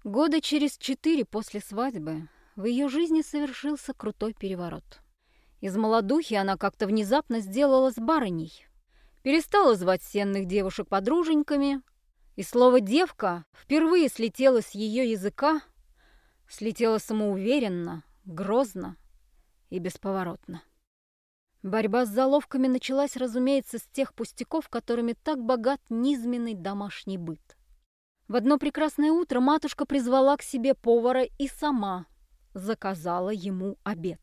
Года через 4 после свадьбы в ее жизни совершился крутой переворот. Из молодухи она как-то внезапно сделалась барыней, перестала звать сенных девушек подруженьками, и слово «девка» впервые слетело с ее языка, слетело самоуверенно, грозно и бесповоротно. Борьба с заловками началась, разумеется, с тех пустяков, которыми так богат низменный домашний быт. В одно прекрасное утро матушка призвала к себе повара и сама заказала ему обед.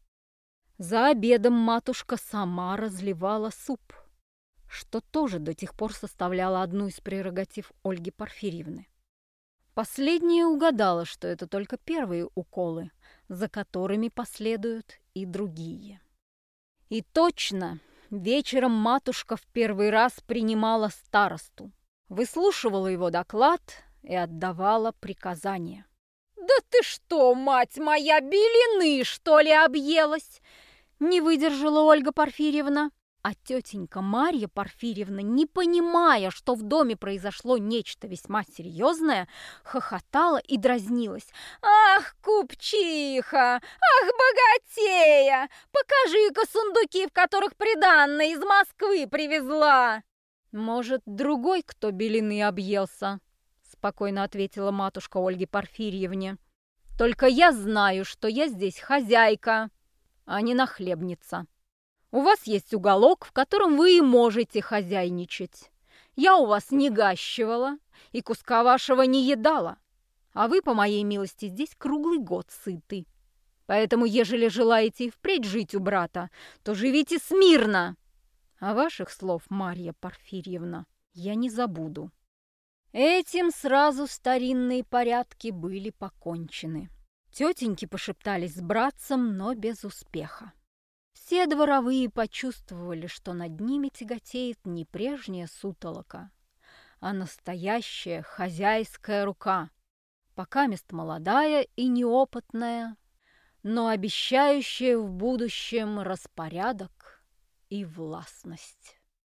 За обедом матушка сама разливала суп, что тоже до тех пор составляло одну из прерогатив Ольги Порфирьевны. Последняя угадала, что это только первые уколы, за которыми последуют и другие. И точно, вечером матушка в первый раз принимала старосту, выслушивала его доклад и отдавала приказания. «Да ты что, мать моя, белины, что ли, объелась?» Не выдержала Ольга Порфирьевна. А тетенька Марья Порфирьевна, не понимая, что в доме произошло нечто весьма серьезное, хохотала и дразнилась. «Ах, купчиха! Ах, богатея! Покажи-ка сундуки, в которых приданное из Москвы привезла!» «Может, другой кто белины объелся?» — спокойно ответила матушка Ольге Порфирьевне. «Только я знаю, что я здесь хозяйка, а не нахлебница. У вас есть уголок, в котором вы и можете хозяйничать. Я у вас не гащивала и куска вашего не едала, а вы, по моей милости, здесь круглый год сыты. Поэтому, ежели желаете и впредь жить у брата, то живите смирно. А ваших слов, Марья Порфирьевна, я не забуду». Этим сразу старинные порядки были покончены. Тетеньки пошептались с братцем, но без успеха. Все дворовые почувствовали, что над ними тяготеет не прежняя сутолока, а настоящая хозяйская рука, покамест молодая и неопытная, но обещающая в будущем распорядок и властность.